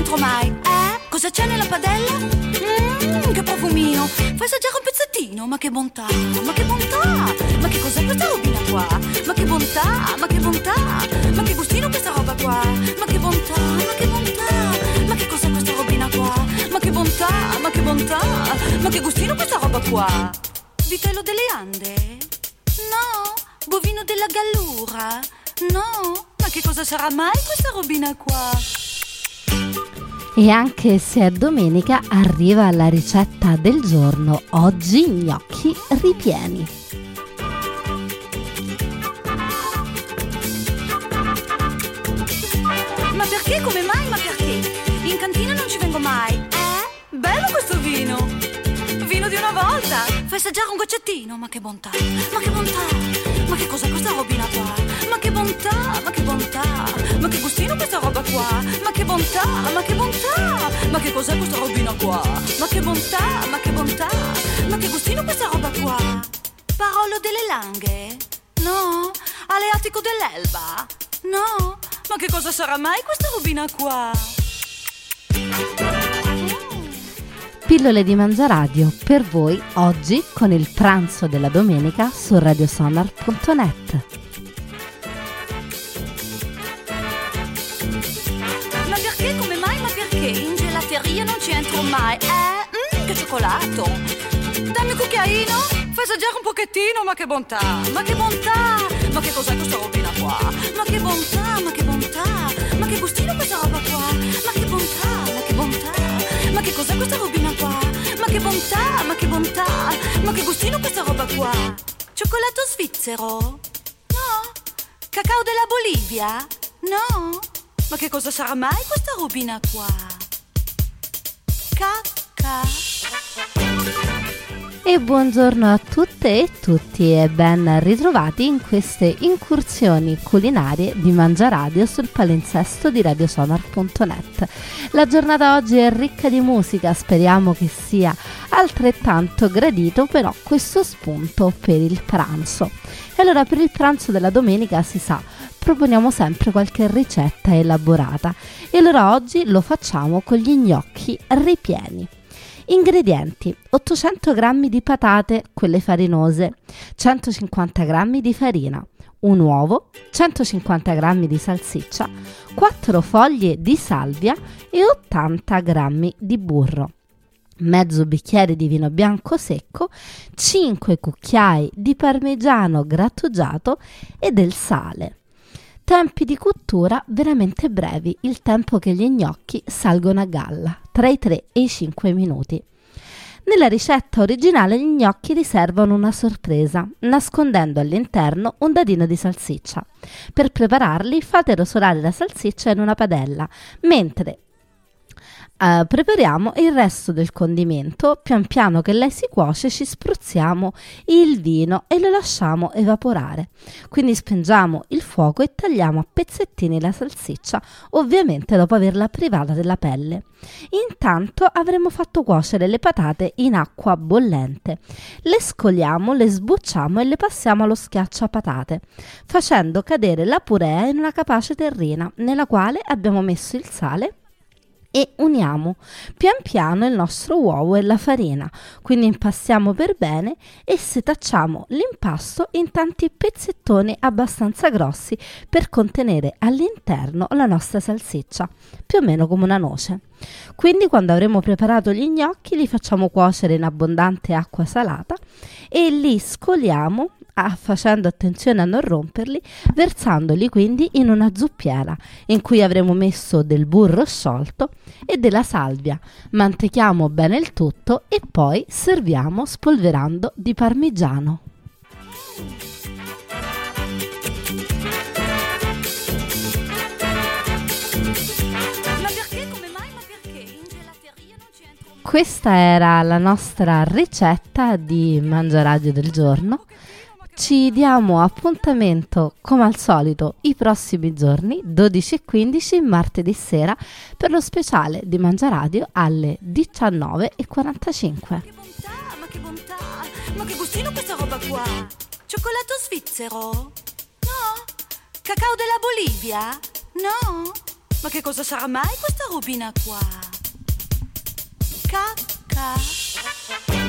entro mai. Cosa c'è nella padella? Che profumino. Fai assaggiare un pezzettino. Ma che bontà, ma che bontà. Ma che cos'è questa robina qua? Ma che bontà, ma che bontà. Ma che gustino questa roba qua? Ma che bontà, ma che bontà. Ma che cos'è questa robina qua? Ma che bontà, ma che bontà. Ma che gustino questa roba qua? Vitello delle Ande? No. Bovino della Gallura? No. Ma che cosa sarà mai questa robina qua? E anche se è domenica arriva la ricetta del giorno. Oggi gnocchi ripieni. Ma perché? Come mai? Ma perché? In cantina non ci vengo mai. Bello questo vino. Vino di una volta. Fai assaggiare un goccettino. Ma che bontà. Ma che bontà. Ma che cos'è questa robina qua? Ma che bontà. Ma che bontà. Ma che gustino questa roba qua? Ma che bontà. Ma che bontà. Ma che cos'è questa robina qua? Ma che bontà. Ma che bontà. Ma che gustino questa roba qua? Parolo delle Langhe? No. Aleatico dell'Elba? No. Ma che cosa sarà mai questa robina qua? Pillole di Mangiaradio per voi oggi con il pranzo della domenica su radiosonar.net. Ma perché? Come mai? Ma perché? In gelateria non ci entro mai. Che cioccolato. Dammi un cucchiaino. Fai assaggiare un pochettino. Ma che bontà. Ma che bontà. Ma che cos'è questa robina qua? Ma che bontà. Ma che bontà. Ma che gustino questa roba qua? Ma che bontà. Ma che bontà. Ma che cos'è questa robina qua? Ma che bontà. Ma che bontà. Ma che gustino questa roba qua? Cioccolato svizzero? No. Cacao della Bolivia? No. Ma che cosa sarà mai questa robina qua? E buongiorno a tutte e tutti e ben ritrovati in queste incursioni culinarie di Mangiaradio sul palinsesto di radiosonar.net. La giornata oggi è ricca di musica, speriamo che sia altrettanto gradito però questo spunto per il pranzo. E allora per il pranzo della domenica si sa, proponiamo sempre qualche ricetta elaborata e allora oggi lo facciamo con gli gnocchi ripieni. Ingredienti: 800 g di patate, quelle farinose, 150 g di farina, un uovo, 150 g di salsiccia, 4 foglie di salvia e 80 g di burro, mezzo bicchiere di vino bianco secco, 5 cucchiai di parmigiano grattugiato e del sale. Tempi di cottura veramente brevi, il tempo che gli gnocchi salgono a galla, tra i 3 e i 5 minuti. Nella ricetta originale gli gnocchi riservano una sorpresa, nascondendo all'interno un dadino di salsiccia. Per prepararli fate rosolare la salsiccia in una padella, mentre prepariamo il resto del condimento. Pian piano che lei si cuoce ci spruzziamo il vino e lo lasciamo evaporare, quindi spengiamo il fuoco e tagliamo a pezzettini la salsiccia, ovviamente dopo averla privata della pelle. Intanto avremo fatto cuocere le patate in acqua bollente, le scoliamo, le sbucciamo e le passiamo allo schiacciapatate, facendo cadere la purea in una capace terrina nella quale abbiamo messo il sale e uniamo pian piano il nostro uovo e la farina, quindi impastiamo per bene e setacciamo l'impasto in tanti pezzettoni abbastanza grossi per contenere all'interno la nostra salsiccia, più o meno come una noce. Quindi quando avremo preparato gli gnocchi li facciamo cuocere in abbondante acqua salata e li scoliamo facendo attenzione a non romperli, versandoli quindi in una zuppiera in cui avremo messo del burro sciolto e della salvia. Mantechiamo bene il tutto e poi serviamo spolverando di parmigiano. Questa era la nostra ricetta di Mangiaradio del giorno. Ci diamo appuntamento come al solito i prossimi giorni 12:15 martedì sera per lo speciale di Mangiaradio alle 19:45. Ma che bontà, ma che gustino questa roba qua? Cioccolato svizzero? No. Cacao della Bolivia? No. Ma che cosa sarà mai questa robina qua? Cacca.